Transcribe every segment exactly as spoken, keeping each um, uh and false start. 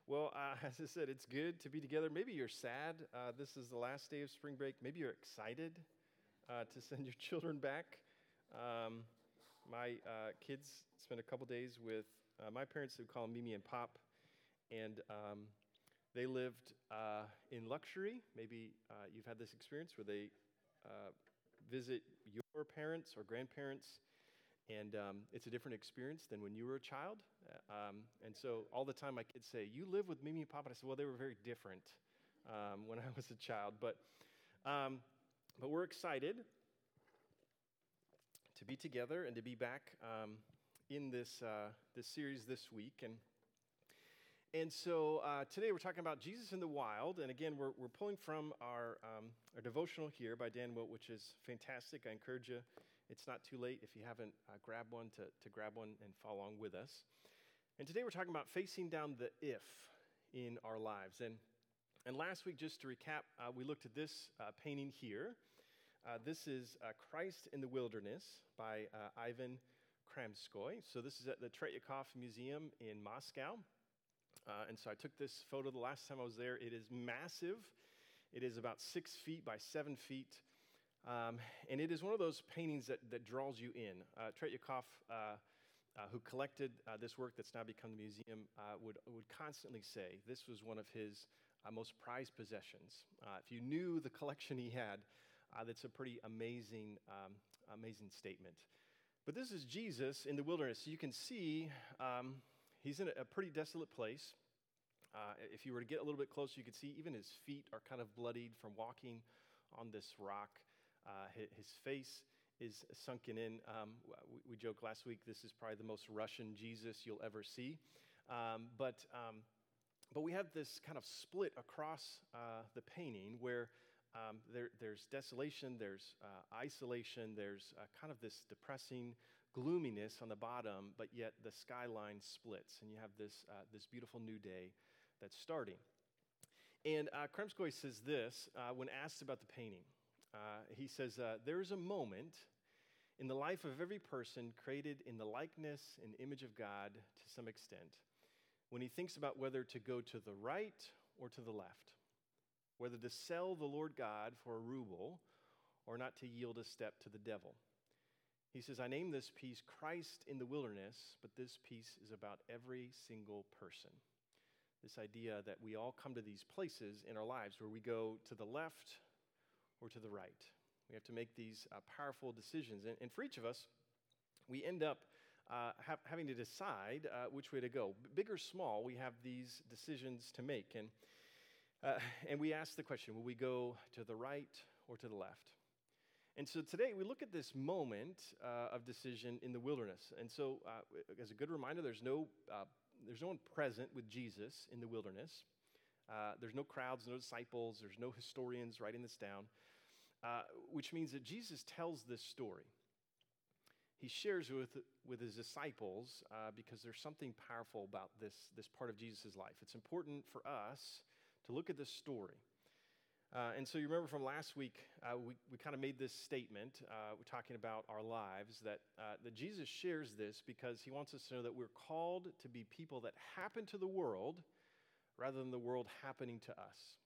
Well, uh, as I said, it's good to be together. Maybe you're sad. Uh, this is the last day of spring break. Maybe you're excited uh, to send your children back. Um, my uh, kids spent a couple days with uh, my parents, who call them Mimi and Pop, and um, they lived uh, in luxury. Maybe uh, you've had this experience where they uh, visit your parents or grandparents, and um, it's a different experience than when you were a child. Uh, Um, and so all the time my kids say, "You live with Mimi and Papa." And I said, well, they were very different um, when I was a child. But, um, but we're excited to be together and to be back um, in this, uh, this series this week. And, and so uh, today we're talking about Jesus in the Wild. And again, we're, we're pulling from our, um, our devotional here by Dan Wilt, which is fantastic. I encourage you. It's not too late if you haven't uh, grabbed one to, to grab one and follow along with us. And today we're talking about facing down the if in our lives. And, and last week, just to recap, uh, we looked at this uh, painting here. Uh, this is uh, Christ in the Wilderness by uh, Ivan Kramskoy. So this is at the Tretyakov Museum in Moscow. Uh, and so I took this photo the last time I was there. It is massive. It is about six feet by seven feet. Um, and it is one of those paintings that, that draws you in. Uh, Tretyakov, uh, uh, who collected uh, this work that's now become the museum, uh, would, would constantly say this was one of his uh, most prized possessions. Uh, if you knew the collection he had, uh, that's a pretty amazing, um, amazing statement. But this is Jesus in the wilderness. So you can see um, he's in a, a pretty desolate place. Uh, if you were to get a little bit closer, you could see even his feet are kind of bloodied from walking on this rock. Uh, his face is sunken in. Um, we, we joked last week, this is probably the most Russian Jesus you'll ever see. Um, but, um, but we have this kind of split across uh, the painting where um, there, there's desolation, there's uh, isolation, there's uh, kind of this depressing gloominess on the bottom, but yet the skyline splits, and you have this, uh, this beautiful new day that's starting. And uh, Kramskoy says this uh, when asked about the painting. Uh, he says, uh, there is a moment in the life of every person created in the likeness and image of God to some extent when he thinks about whether to go to the right or to the left, whether to sell the Lord God for a ruble or not to yield a step to the devil. He says, I name this piece Christ in the Wilderness, but this piece is about every single person. This idea that we all come to these places in our lives where we go to the left or to the right. We have to make these uh, powerful decisions. And, and for each of us, we end up uh, ha- having to decide uh, which way to go. B- big or small, we have these decisions to make. And, uh, and we ask the question, will we go to the right or to the left? And so today we look at this moment uh, of decision in the wilderness. And so uh, as a good reminder, there's no, uh, there's no one present with Jesus in the wilderness. Uh, there's no crowds, no disciples, there's no historians writing this down, uh, which means that Jesus tells this story. He shares with with his disciples uh, because there's something powerful about this, this part of Jesus' life. It's important for us to look at this story. Uh, and so you remember from last week, uh, we, we kind of made this statement. Uh, we're talking about our lives, that, uh, that Jesus shares this because he wants us to know that we're called to be people that happen to the world rather than the world happening to us.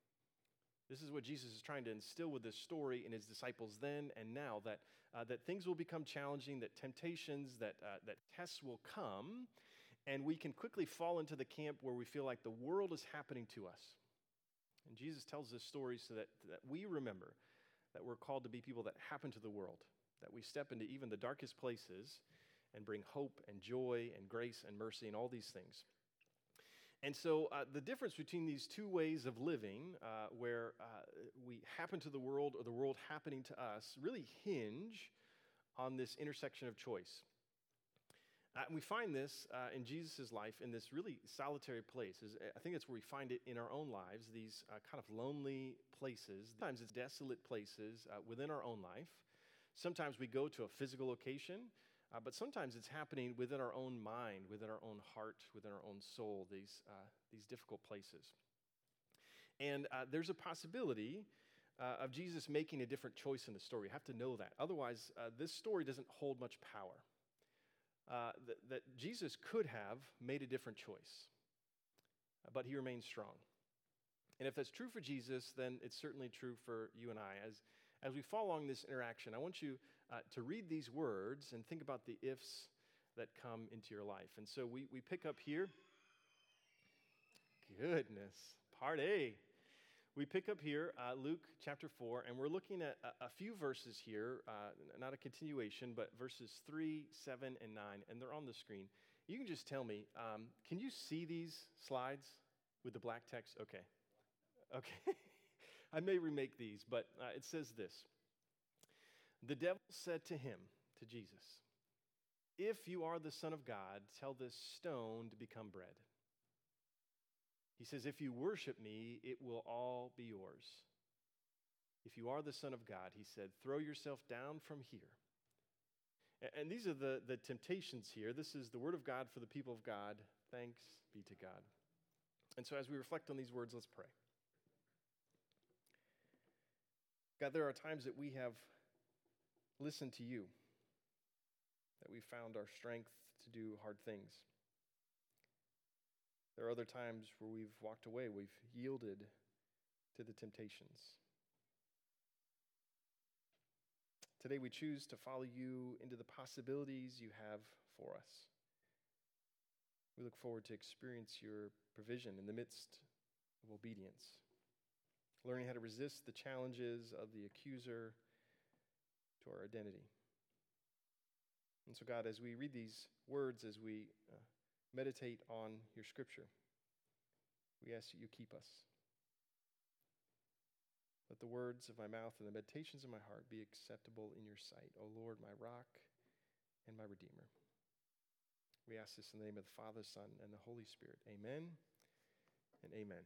This is what Jesus is trying to instill with this story in his disciples then and now, that, uh, that things will become challenging, that temptations, that, uh, that tests will come, and we can quickly fall into the camp where we feel like the world is happening to us. And Jesus tells this story so that, that we remember that we're called to be people that happen to the world, that we step into even the darkest places and bring hope and joy and grace and mercy and all these things. And so uh, the difference between these two ways of living, uh, where uh, we happen to the world or the world happening to us, really hinge on this intersection of choice. Uh, and we find this uh, in Jesus' life in this really solitary place. I think that's where we find it in our own lives, these uh, kind of lonely places. Sometimes it's desolate places uh, within our own life. Sometimes we go to a physical location. Uh, but sometimes it's happening within our own mind, within our own heart, within our own soul, these, uh, these difficult places. And uh, there's a possibility uh, of Jesus making a different choice in the story. You have to know that. Otherwise, uh, this story doesn't hold much power. Uh, that, that Jesus could have made a different choice. but he remains strong. And if that's true for Jesus, then it's certainly true for you and I. As, as we follow along this interaction, I want you uh, to read these words and think about the ifs that come into your life. And so we, we pick up here. Goodness, part A. We pick up here, uh, Luke chapter four, and we're looking at a, a few verses here, uh, not a continuation, but verses three, seven, and nine, and they're on the screen. You can just tell me, um, can you see these slides with the black text? Okay. Okay. I may remake these, but uh, it says this. The devil said to him, to Jesus, "If you are the Son of God, tell this stone to become bread." He says, "If you worship me, it will all be yours. If you are the Son of God," he said, "throw yourself down from here." And these are the, the temptations here. This is the word of God for the people of God. Thanks be to God. And so as we reflect on these words, let's pray. God, there are times that we have listened to you, that we found our strength to do hard things. There are other times where we've walked away, we've yielded to the temptations. Today we choose to follow you into the possibilities you have for us. We look forward to experience your provision in the midst of obedience, learning how to resist the challenges of the accuser to our identity. And so, God, as we read these words, as we uh, meditate on your scripture, we ask that you keep us. Let the words of my mouth and the meditations of my heart be acceptable in your sight, O Lord, my rock and my redeemer. We ask this in the name of the Father, Son, and the Holy Spirit. Amen and amen.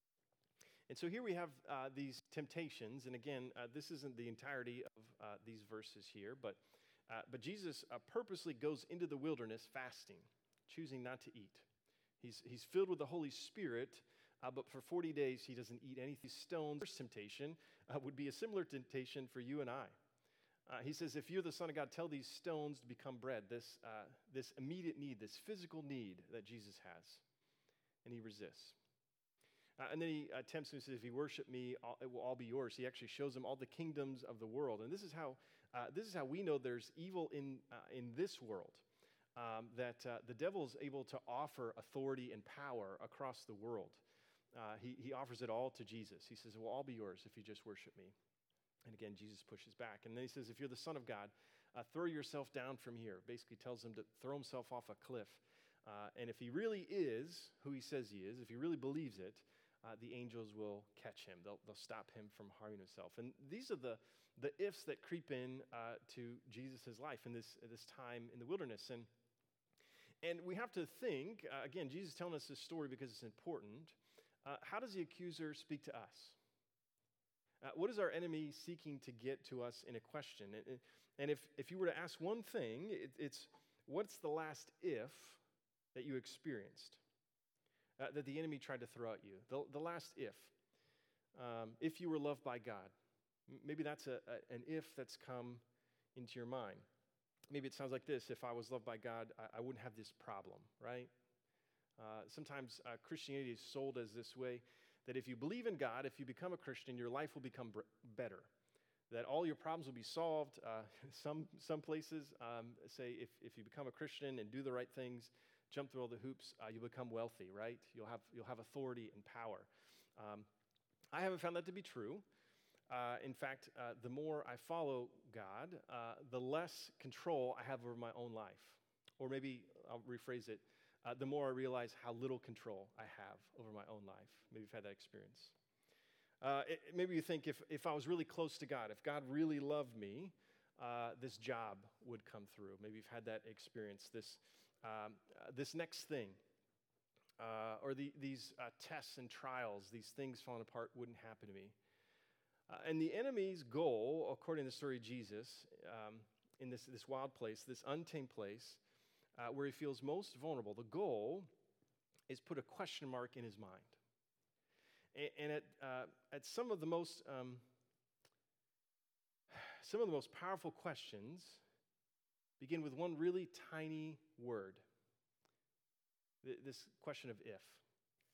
And so here we have uh, these temptations, and again, uh, this isn't the entirety of uh, these verses here, but uh, but Jesus uh, purposely goes into the wilderness fasting, choosing not to eat. He's he's filled with the Holy Spirit, uh, but for forty days he doesn't eat anything. Stones. First temptation uh, would be a similar temptation for you and I. Uh, he says, if you're the Son of God, tell these stones to become bread. This uh, this immediate need, this physical need that Jesus has, and he resists. Uh, and then he uh, tempts him and says, if you worship me, all, it will all be yours. He actually shows him all the kingdoms of the world. And this is how uh, this is how we know there's evil in, uh, in this world, um, that uh, the devil is able to offer authority and power across the world. Uh, he, he offers it all to Jesus. He says, it will all be yours if you just worship me. And again, Jesus pushes back. And then he says, if you're the Son of God, uh, throw yourself down from here. Basically tells him to throw himself off a cliff. Uh, and if he really is who he says he is, if he really believes it, Uh, the angels will catch him. They'll, they'll stop him from harming himself. And these are the, the ifs that creep in uh, to Jesus' life in this, this time in the wilderness. And, and we have to think, uh, again, Jesus is telling us this story because it's important. Uh, how does the accuser speak to us? Uh, what is our enemy seeking to get to us in a question? And, and if, if you were to ask one thing, it, it's what's the last if that you experienced? Uh, that the enemy tried to throw at you. The, the last if. Um, if you were loved by God. M- maybe that's a, a, an if that's come into your mind. Maybe it sounds like this. If I was loved by God, I, I wouldn't have this problem, right? Uh, sometimes uh, Christianity is sold as this way, that if you believe in God, if you become a Christian, your life will become br- better. That all your problems will be solved. Uh, some some places um, say if, if you become a Christian and do the right things, jump through all the hoops, uh, you'll become wealthy, right? You'll have you'll have authority and power. Um, I haven't found that to be true. Uh, in fact, uh, the more I follow God, uh, the less control I have over my own life. Or maybe I'll rephrase it, uh, the more I realize how little control I have over my own life. Maybe you've had that experience. Uh, it, maybe you think if, if I was really close to God, if God really loved me, uh, this job would come through. Maybe you've had that experience, this Um, uh, this next thing, uh, or the, these uh, tests and trials, these things falling apart wouldn't happen to me. Uh, and the enemy's goal, according to the story of Jesus, um, in this, this wild place, this untamed place, uh, where he feels most vulnerable, the goal is put a question mark in his mind. And, and at, uh, at some of the most, um, some of the most powerful questions begin with one really tiny word. This question of if.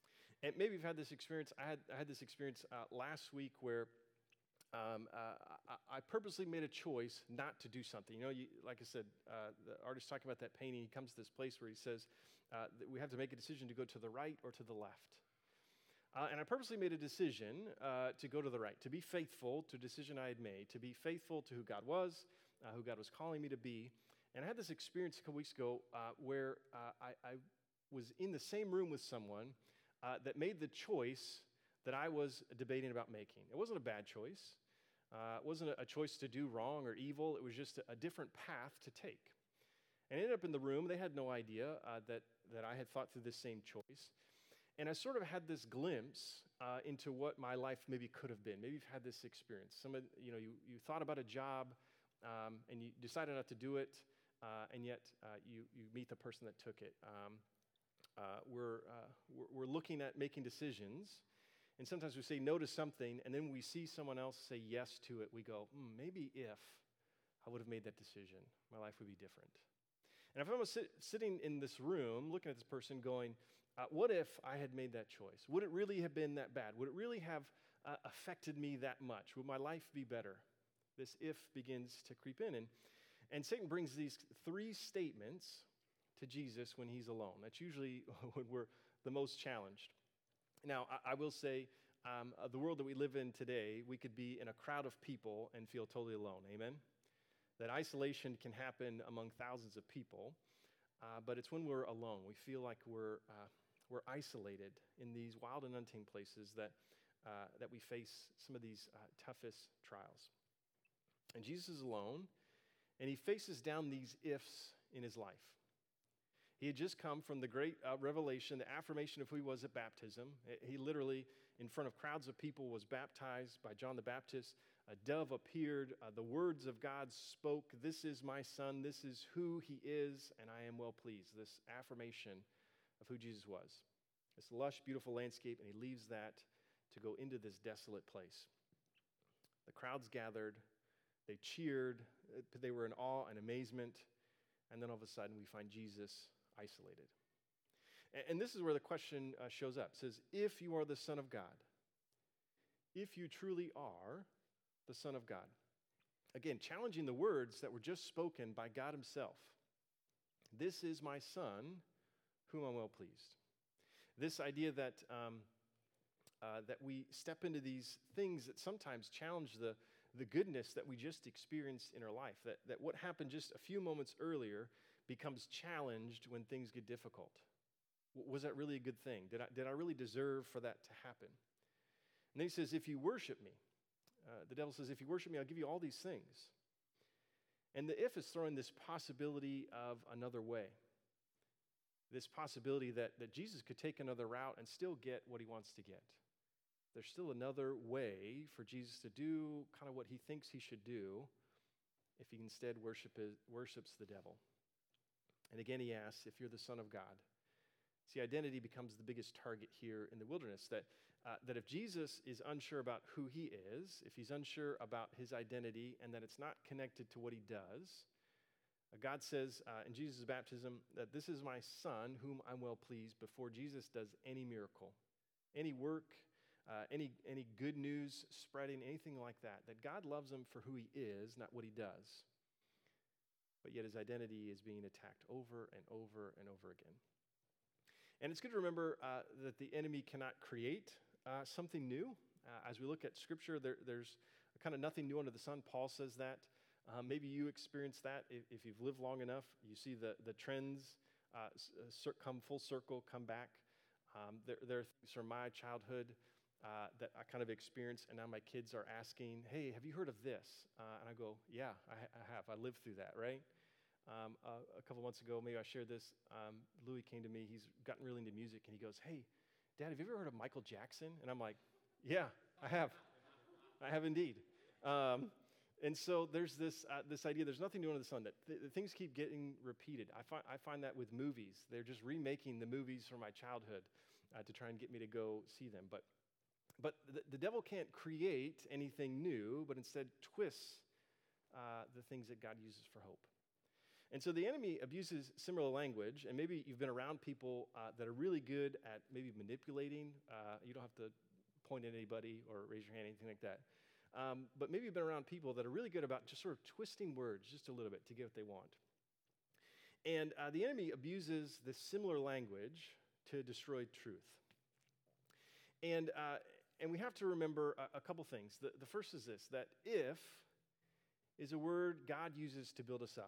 And maybe you've had this experience. I had, I had this experience uh, last week where um, uh, I, I purposely made a choice not to do something. You know, you, like I said, uh, the artist talking about that painting, he comes to this place where he says uh, that we have to make a decision to go to the right or to the left. Uh, and I purposely made a decision uh, to go to the right, to be faithful to a decision I had made, to be faithful to who God was, uh, who God was calling me to be. And I had this experience a couple weeks ago uh, where uh, I, I was in the same room with someone uh, that made the choice that I was debating about making. It wasn't a bad choice. Uh, it wasn't a, a choice to do wrong or evil. It was just a, a different path to take. And I ended up in the room. They had no idea uh, that, that I had thought through this same choice. And I sort of had this glimpse uh, into what my life maybe could have been. Maybe you've had this experience. Some of, you know, you, you thought about a job um, and you decided not to do it, uh, and yet uh, you, you meet the person that took it. Um, uh, we're, uh, we're, we're looking at making decisions, and sometimes we say no to something, and then we see someone else say yes to it. We go, hmm, maybe if I would have made that decision, my life would be different. And if I was sit, sitting in this room looking at this person going, Uh, what if I had made that choice? Would it really have been that bad? Would it really have uh, affected me that much? Would my life be better? This if begins to creep in. And, and Satan brings these three statements to Jesus when he's alone. That's usually when we're the most challenged. Now, I, I will say, um, uh, the world that we live in today, we could be in a crowd of people and feel totally alone. Amen? That isolation can happen among thousands of people, uh, but it's when we're alone. We feel like we're... Uh, We're isolated in these wild and untamed places that, uh, that we face some of these uh, toughest trials. And Jesus is alone, and he faces down these ifs in his life. He had just come from the great uh, revelation, the affirmation of who he was at baptism. He literally, in front of crowds of people, was baptized by John the Baptist. A dove appeared. Uh, the words of God spoke, "This is my son. This is who he is, and I am well pleased." This affirmation of who Jesus was. This lush, beautiful landscape, and he leaves that to go into this desolate place. The crowds gathered, they cheered, they were in awe and amazement, and then all of a sudden we find Jesus isolated. And, and this is where the question uh, shows up. It says, if you are the Son of God, if you truly are the Son of God. Again, challenging the words that were just spoken by God himself. This is my Son, whom I'm well pleased. This idea that um, uh, that we step into these things that sometimes challenge the, the goodness that we just experienced in our life, that, that what happened just a few moments earlier becomes challenged when things get difficult. W- was that really a good thing? Did I, did I really deserve for that to happen? And then he says, if you worship me, uh, the devil says, if you worship me, I'll give you all these things. And the if is throwing this possibility of another way. This possibility that, that Jesus could take another route and still get what he wants to get. There's still another way for Jesus to do kind of what he thinks he should do if he instead worship is, worships the devil. And again, he asks, if you're the Son of God. See, identity becomes the biggest target here in the wilderness, that, uh, that if Jesus is unsure about who he is, if he's unsure about his identity, and that it's not connected to what he does, God says uh, in Jesus' baptism that this is my Son whom I'm well pleased before Jesus does any miracle, any work, uh, any, any good news spreading, anything like that, that God loves him for who he is, not what he does. But yet his identity is being attacked over and over and over again. And it's good to remember uh, that the enemy cannot create uh, something new. Uh, as we look at Scripture, there, there's kind of nothing new under the sun. Paul says that. Uh, maybe you experience that if, if you've lived long enough. You see the, the trends uh, come full circle, come back. Um, there, there are things from my childhood uh, that I kind of experienced, and now my kids are asking, hey, have you heard of this? Uh, and I go, yeah, I, I have. I lived through that, right? Um, uh, a couple months ago, maybe I shared this. Um, Louis came to me. He's gotten really into music, and he goes, hey, Dad, have you ever heard of Michael Jackson? And I'm like, yeah, I have. I have indeed. Um, And so there's this uh, this idea, there's nothing new under the sun, that th- things keep getting repeated. I find I find that with movies. They're just remaking the movies from my childhood uh, to try and get me to go see them. But but the, the devil can't create anything new, but instead twists uh, the things that God uses for hope. And so the enemy abuses similar language, and maybe you've been around people uh, that are really good at maybe manipulating. Uh, you don't have to point at anybody or raise your hand, anything like that. Um, but maybe you've been around people that are really good about just sort of twisting words just a little bit to get what they want. And uh, the enemy abuses this similar language to destroy truth. And uh, and we have to remember a, a couple things. The, the first is this, that if is a word God uses to build us up.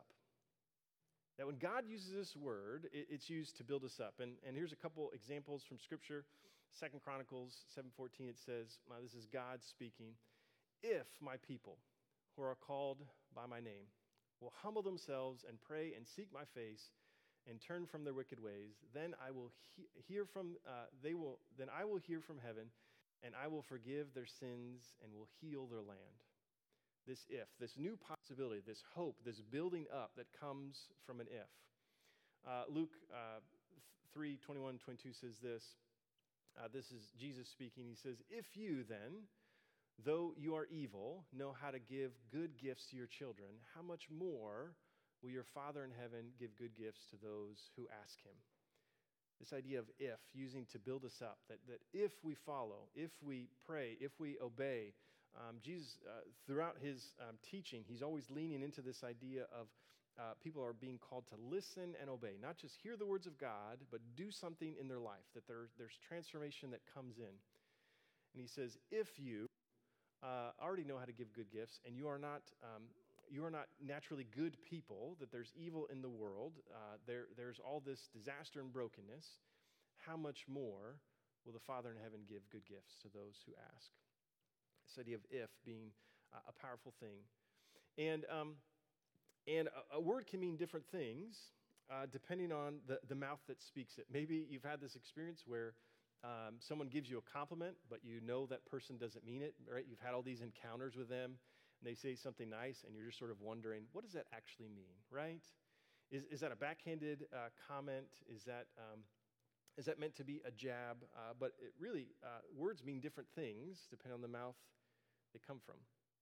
That when God uses this word, it, it's used to build us up. And, and here's a couple examples from Scripture. Second Chronicles seven fourteen, it says, uh, this is God speaking, if my people who are called by my name will humble themselves and pray and seek my face and turn from their wicked ways, then I will he- hear from, uh, they will, then I will hear from heaven, and I will forgive their sins and will heal their land. This if, this new possibility, this hope, this building up that comes from an if. Uh, Luke uh, three twenty-one, twenty-two says this. Uh, this is Jesus speaking. He says, if you then, though you are evil, know how to give good gifts to your children, how much more will your Father in heaven give good gifts to those who ask him? This idea of if, using to build us up, that, that if we follow, if we pray, if we obey, um, Jesus, uh, throughout his um, teaching, he's always leaning into this idea of uh, people are being called to listen and obey, not just hear the words of God, but do something in their life, that there, there's transformation that comes in. And he says, if you uh, already know how to give good gifts, and you are not um, you are not naturally good people, that there's evil in the world, uh, there, there's all this disaster and brokenness, how much more will the Father in heaven give good gifts to those who ask? This idea of if being uh, a powerful thing. And um, and a, a word can mean different things uh, depending on the, the mouth that speaks it. Maybe you've had this experience where um, someone gives you a compliment, but you know that person doesn't mean it, right? You've had all these encounters with them, and they say something nice, and you're just sort of wondering, what does that actually mean, right? Is is that a backhanded uh, comment? Is that um, is that meant to be a jab? Uh, but it really, uh, words mean different things depending on the mouth they come from.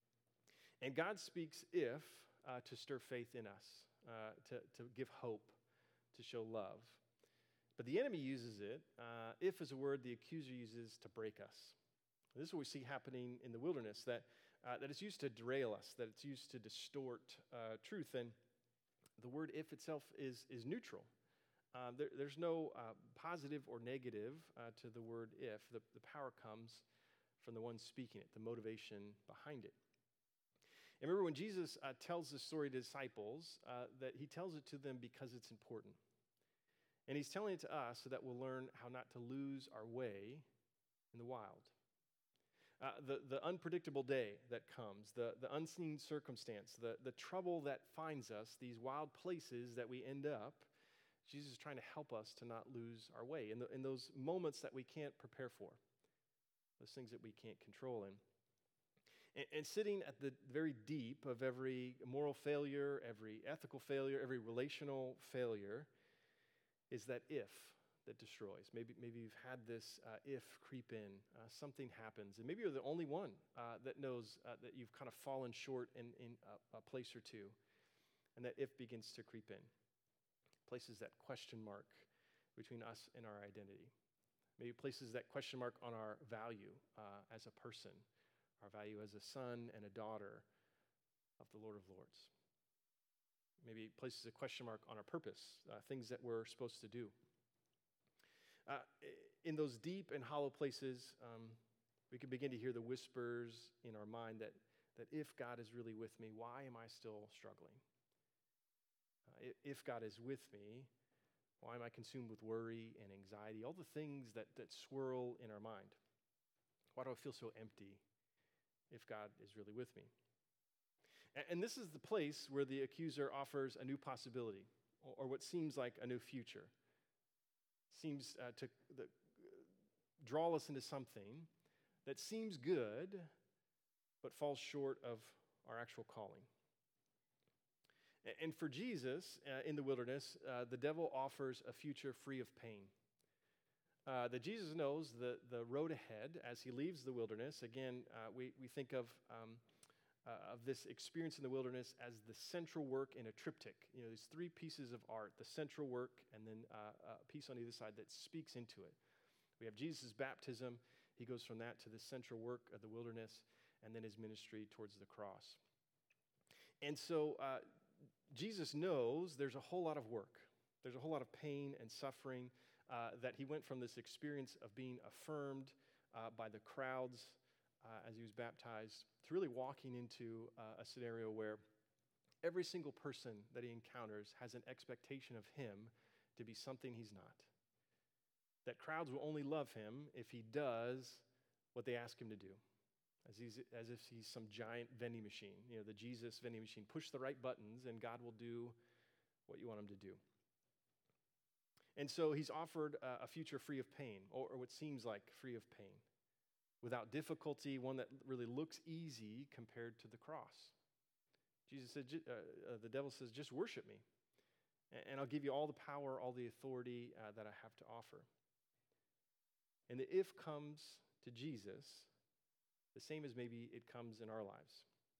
And God speaks if uh, to stir faith in us, uh, to, to give hope, to show love. But the enemy uses it, uh, if is a word the accuser uses to break us. And this is what we see happening in the wilderness, that Uh, that it's used to derail us, that it's used to distort uh, truth. And the word if itself is, is neutral. Uh, there, there's no uh, positive or negative uh, to the word if. The, the power comes from the one speaking it, the motivation behind it. And remember when Jesus uh, tells this story to disciples, uh, that he tells it to them because it's important. And he's telling it to us so that we'll learn how not to lose our way in the wild. Uh, the, the unpredictable day that comes, the, the unseen circumstance, the, the trouble that finds us, these wild places that we end up, Jesus is trying to help us to not lose our way in, the, in those moments that we can't prepare for, those things that we can't control in. And, and sitting at the very deep of every moral failure, every ethical failure, every relational failure is that if that destroys. Maybe maybe you've had this uh, if creep in, uh, something happens, and maybe you're the only one uh, that knows uh, that you've kind of fallen short in, in a, a place or two, and that if begins to creep in. Places that question mark between us and our identity. Maybe places that question mark on our value uh, as a person, our value as a son and a daughter of the Lord of Lords. Maybe places a question mark on our purpose, uh, things that we're supposed to do. Uh, in those deep and hollow places, um, we can begin to hear the whispers in our mind that, that if God is really with me, why am I still struggling? Uh, if God is with me, why am I consumed with worry and anxiety? All the things that, that swirl in our mind. Why do I feel so empty if God is really with me? And, and this is the place where the accuser offers a new possibility, or, or what seems like a new future. Seems uh, to the, uh, draw us into something that seems good, but falls short of our actual calling. And, and for Jesus, uh, in the wilderness, uh, the devil offers a future free of pain. Uh, that Jesus knows the, the road ahead as he leaves the wilderness. Again, uh, we, we think of um, uh, of this experience in the wilderness as the central work in a triptych. You know, these three pieces of art, the central work, and then uh, a piece on either side that speaks into it. We have Jesus' baptism. He goes from that to the central work of the wilderness, and then his ministry towards the cross. And so uh, Jesus knows there's a whole lot of work. There's a whole lot of pain and suffering uh, that he went from this experience of being affirmed uh, by the crowds uh, as he was baptized to really walking into uh, a scenario where every single person that he encounters has an expectation of him to be something he's not. That crowds will only love him if he does what they ask him to do, as, he's, as if he's some giant vending machine, you know, the Jesus vending machine. Push the right buttons and God will do what you want him to do. And so he's offered uh, a future free of pain, or, or what seems like free of pain, without difficulty, one that really looks easy compared to the cross. Jesus said, uh, uh, the devil says, just worship me, and I'll give you all the power, all the authority uh, that I have to offer. And the if comes to Jesus the same as maybe it comes in our lives.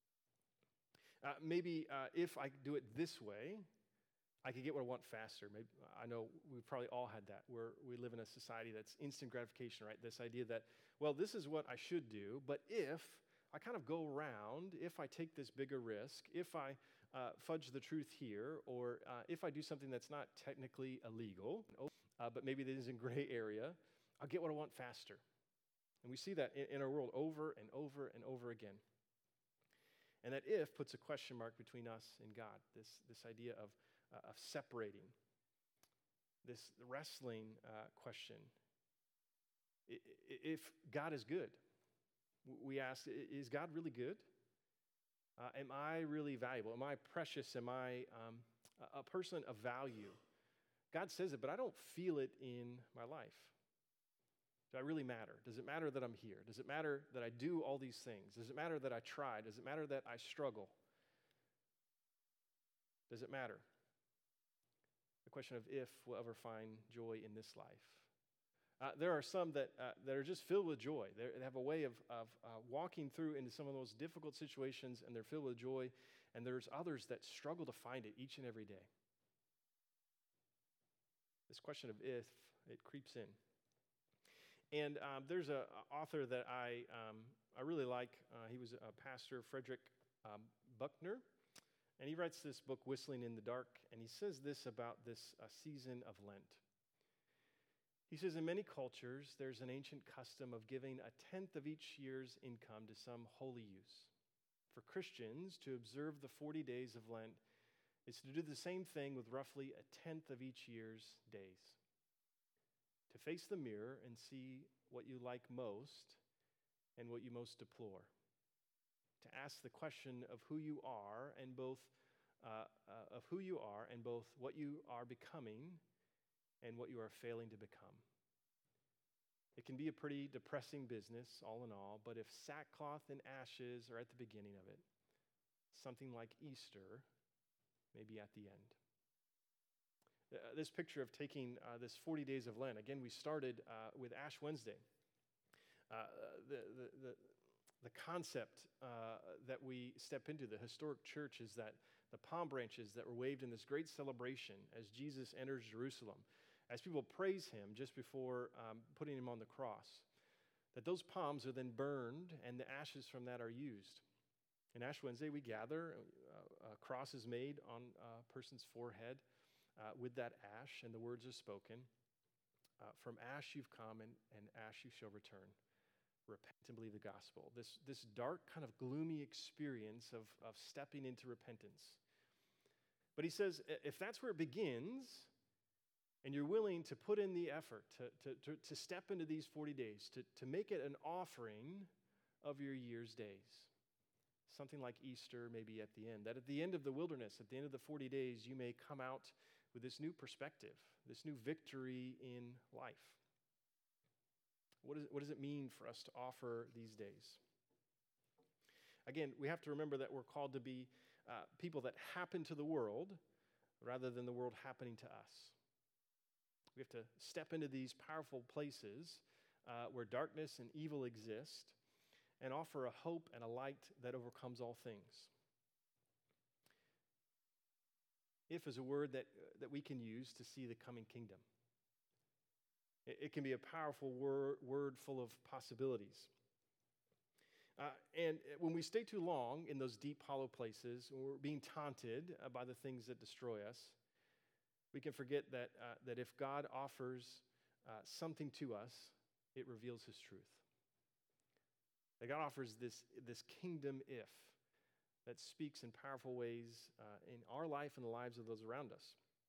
Uh, maybe uh, if I do it this way, I could get what I want faster. Maybe, I know we've probably all had that, where we live in a society that's instant gratification, right? This idea that, well, this is what I should do, but if I kind of go around, if I take this bigger risk, if I uh, fudge the truth here, or uh, if I do something that's not technically illegal, uh, but maybe that is in gray area, I'll get what I want faster. And we see that in, in our world over and over and over again. And that if puts a question mark between us and God, this, this idea of, uh, of separating, this wrestling uh, question. I, if God is good, we ask, is God really good? Uh, am I really valuable? Am I precious? Am I um, a person of value? God says it, but I don't feel it in my life. Do I really matter? Does it matter that I'm here? Does it matter that I do all these things? Does it matter that I try? Does it matter that I struggle? Does it matter? The question of if we'll ever find joy in this life. Uh, there are some that uh, that are just filled with joy. They're, they have a way of, of uh, walking through into some of those difficult situations, and they're filled with joy. And there's others that struggle to find it each and every day. This question of if, it creeps in. And um, there's an author that I um, I really like. Uh, he was a pastor, Frederick um, Buechner, and he writes this book, Whistling in the Dark, and he says this about this uh, season of Lent. He says, in many cultures, there's an ancient custom of giving a tenth of each year's income to some holy use. For Christians, to observe the forty days of Lent is to do the same thing with roughly a tenth of each year's days. To face the mirror and see what you like most and what you most deplore. To ask the question of who you are and both uh, uh, of who you are and both what you are becoming and what you are failing to become. It can be a pretty depressing business, all in all, but if sackcloth and ashes are at the beginning of it, something like Easter may be at the end. Uh, this picture of taking uh, this forty days of Lent, again, we started uh, with Ash Wednesday. Uh, the, the, the, the concept uh, that we step into, the historic church, is that the palm branches that were waved in this great celebration as Jesus enters Jerusalem, as people praise him just before um, putting him on the cross, that those palms are then burned and the ashes from that are used. In Ash Wednesday, we gather, uh, a cross is made on a person's forehead uh, with that ash, and the words are spoken, uh, from ash you've come and, and ash you shall return. Repent and believe the gospel. This, this dark kind of gloomy experience of, of stepping into repentance. But he says, if that's where it begins, and you're willing to put in the effort to, to, to, to step into these forty days, to, to make it an offering of your year's days. Something like Easter maybe at the end. That at the end of the wilderness, at the end of the forty days, you may come out with this new perspective, this new victory in life. What, is, what does it mean for us to offer these days? Again, we have to remember that we're called to be uh, people that happen to the world rather than the world happening to us. We have to step into these powerful places uh, where darkness and evil exist, and offer a hope and a light that overcomes all things. If is a word that, that we can use to see the coming kingdom. It, it can be a powerful word, word full of possibilities. Uh, and when we stay too long in those deep, hollow places, when we're being taunted uh, by the things that destroy us, we can forget that, uh, that if God offers uh, something to us, it reveals his truth. That God offers this, this kingdom if that speaks in powerful ways uh, in our life and the lives of those around us.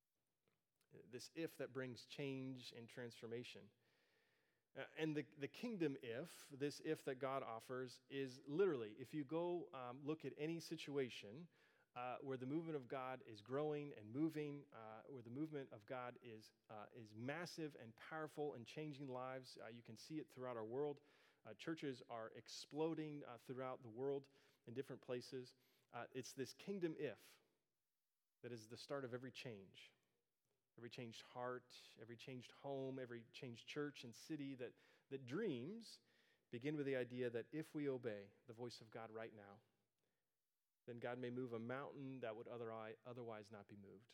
This if that brings change and transformation. Uh, and the, the kingdom if, this if that God offers, is literally, if you go um, look at any situation uh, where the movement of God is growing and moving, uh, where the movement of God is, uh, is massive and powerful and changing lives, uh, you can see it throughout our world. Uh, churches are exploding uh, throughout the world in different places. Uh, it's this kingdom if that is the start of every change. Every changed heart, every changed home, every changed church and city, that, that dreams begin with the idea that if we obey the voice of God right now, then God may move a mountain that would otherwise, otherwise not be moved.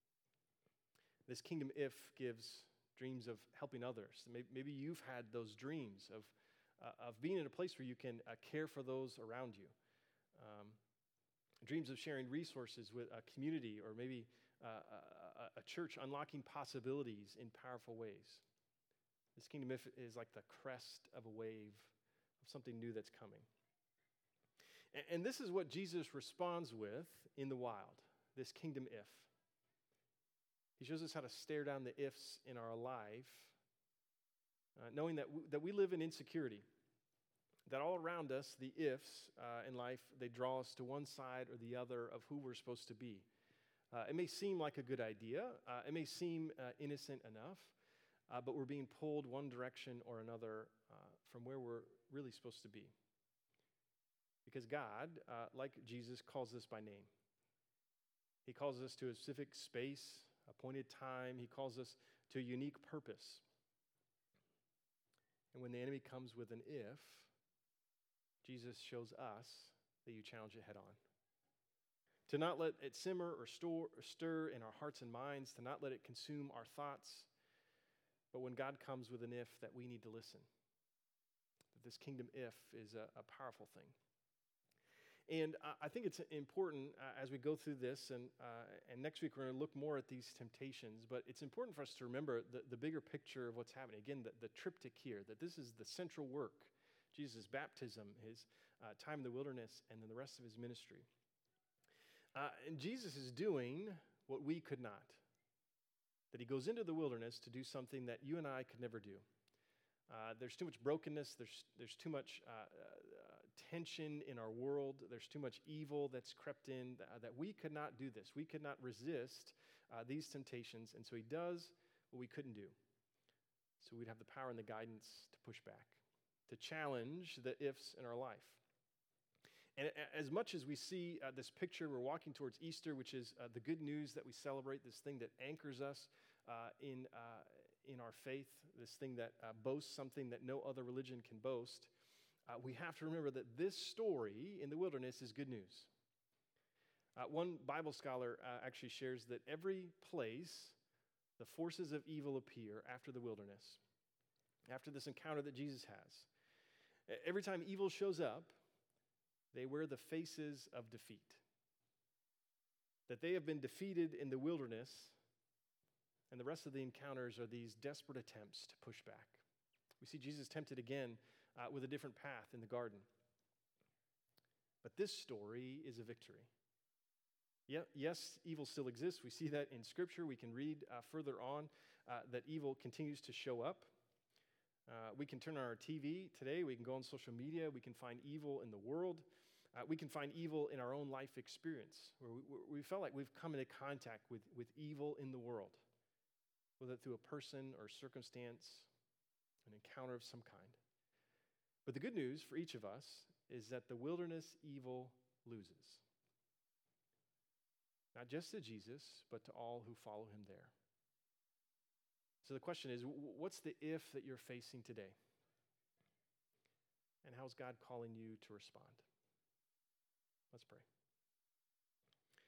This kingdom if gives dreams of helping others. Maybe, maybe you've had those dreams of, uh, of being in a place where you can uh, care for those around you. Um, dreams of sharing resources with a community, or maybe uh, a, a church unlocking possibilities in powerful ways. This kingdom if is like the crest of a wave of something new that's coming. And, and this is what Jesus responds with in the wild, this kingdom if. He shows us how to stare down the ifs in our life, uh, knowing that, w- that we live in insecurity. That all around us, the ifs uh, in life, they draw us to one side or the other of who we're supposed to be. Uh, it may seem like a good idea. Uh, it may seem uh, innocent enough, uh, but we're being pulled one direction or another uh, from where we're really supposed to be. Because God, uh, like Jesus, calls us by name. He calls us to a specific space, appointed time. He calls us to a unique purpose. And when the enemy comes with an if, Jesus shows us that you challenge it head on. To not let it simmer or, store, or stir in our hearts and minds, to not let it consume our thoughts. But when God comes with an if, that we need to listen. That this kingdom if is a, a powerful thing. And uh, I think it's important uh, as we go through this, and, uh, and next week we're going to look more at these temptations, but it's important for us to remember the, the bigger picture of what's happening. Again, the, the triptych here, that this is the central work. Jesus' baptism, his uh, time in the wilderness, and then the rest of his ministry. Uh, and Jesus is doing what we could not. That he goes into the wilderness to do something that you and I could never do. Uh, there's too much brokenness. There's, there's too much uh, uh, tension in our world. There's too much evil that's crept in that, that we could not do this. We could not resist uh, these temptations. And so he does what we couldn't do. So we'd have the power and the guidance to push back, to challenge the ifs in our life. And as much as we see uh, this picture, we're walking towards Easter, which is uh, the good news that we celebrate, this thing that anchors us uh, in, uh, in our faith, this thing that uh, boasts something that no other religion can boast. Uh, we have to remember that this story in the wilderness is good news. Uh, one Bible scholar uh, actually shares that every place the forces of evil appear after the wilderness, after this encounter that Jesus has. Every time evil shows up, they wear the faces of defeat. That they have been defeated in the wilderness, and the rest of the encounters are these desperate attempts to push back. We see Jesus tempted again uh, with a different path in the garden. But this story is a victory. Yeah, yes, evil still exists. We see that in Scripture. We can read uh, further on uh, that evil continues to show up. Uh, we can turn on our T V today. We can go on social media. We can find evil in the world. Uh, we can find evil in our own life experience, where we, where we felt like we've come into contact with, with evil in the world, whether through a person or circumstance, an encounter of some kind. But the good news for each of us is that the wilderness evil loses. Not just to Jesus, but to all who follow him there. So the question is, what's the if that you're facing today? And how's God calling you to respond? Let's pray.